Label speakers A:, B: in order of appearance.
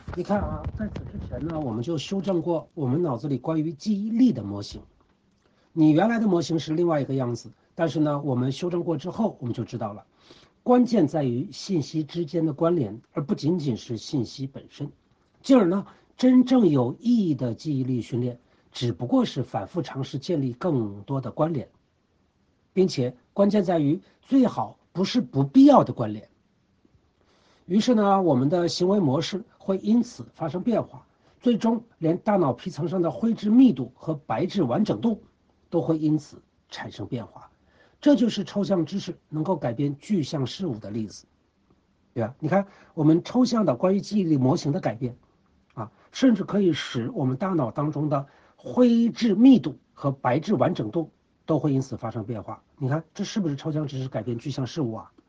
A: 你看啊，在此之前呢，我们就修正过我们脑子里关于记忆力的模型。你原来的模型是另外一个样子，但是呢，我们修正过之后，我们就知道了，关键在于信息之间的关联，而不仅仅是信息本身。进而呢，真正有意义的记忆力训练，只不过是反复尝试建立更多的关联，并且关键在于最好不是不必要的关联。于是呢，我们的行为模式会因此发生变化，最终连大脑皮层上的灰质密度和白质完整度都会因此产生变化。这就是抽象知识能够改变具象事物的例子，对吧？你看，我们抽象的关于记忆力模型的改变，甚至可以使我们大脑当中的灰质密度和白质完整度都会因此发生变化。你看，这是不是抽象知识改变具象事物啊？